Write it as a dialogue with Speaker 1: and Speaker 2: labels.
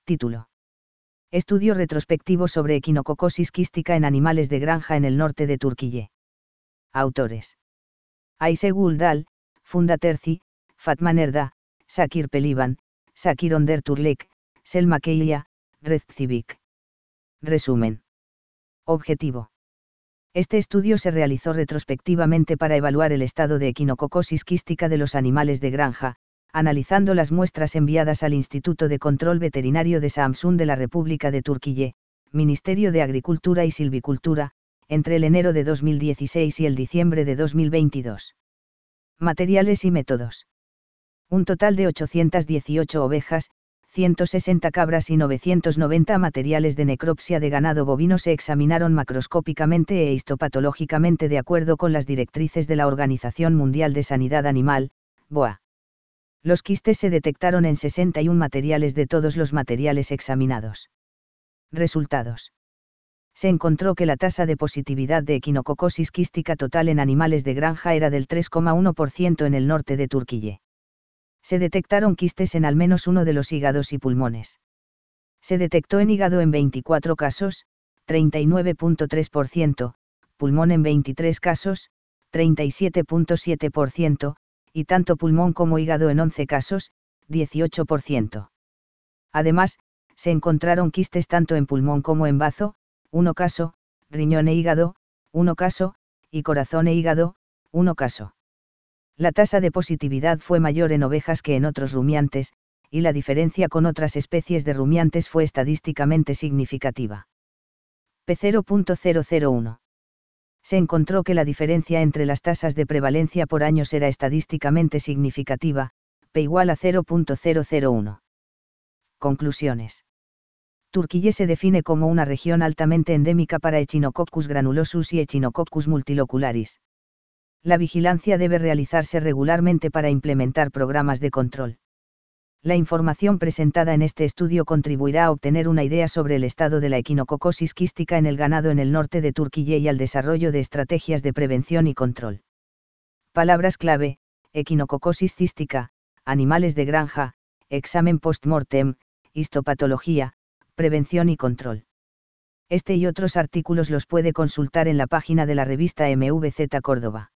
Speaker 1: Título. Estudio retrospectivo sobre equinococosis quística en animales de granja en el norte de Turquía. Autores. Aysegul Dal, Funda Terzi, Fatma Nerda, Sakir Pelivan, Sakir Onder Turlek, Selma Keilia, Redcivik. Resumen. Objetivo. Este estudio se realizó retrospectivamente para evaluar el estado de equinococosis quística de los animales de granja, analizando las muestras enviadas al Instituto de Control Veterinario de Samsun de la República de Turquía, Ministerio de Agricultura y Silvicultura, entre el enero de 2016 y el diciembre de 2022. Materiales y métodos. Un total de 818 ovejas, 160 cabras y 990 materiales de necropsia de ganado bovino se examinaron macroscópicamente e histopatológicamente de acuerdo con las directrices de la Organización Mundial de Sanidad Animal, BOA. Los quistes se detectaron en 61 materiales de todos los materiales examinados. Resultados. Se encontró que la tasa de positividad de equinococosis quística total en animales de granja era del 3,1% en el norte de Turquía. Se detectaron quistes en al menos uno de los hígados y pulmones. Se detectó en hígado en 24 casos, 39,3%, pulmón en 23 casos, 37,7%, y tanto pulmón como hígado en 11 casos, 18%. Además, se encontraron quistes tanto en pulmón como en bazo, 1 caso, riñón e hígado, 1 caso, y corazón e hígado, 1 caso. La tasa de positividad fue mayor en ovejas que en otros rumiantes, y la diferencia con otras especies de rumiantes fue estadísticamente significativa. P0.001. Se encontró que la diferencia entre las tasas de prevalencia por años era estadísticamente significativa, P igual a 0.001. Conclusiones. Turquía se define como una región altamente endémica para Echinococcus granulosus y Echinococcus multilocularis. La vigilancia debe realizarse regularmente para implementar programas de control. La información presentada en este estudio contribuirá a obtener una idea sobre el estado de la equinococosis quística en el ganado en el norte de Turquía y al desarrollo de estrategias de prevención y control. Palabras clave: equinococosis cística, animales de granja, examen post-mortem, histopatología, prevención y control. Este y otros artículos los puede consultar en la página de la revista MVZ Córdoba.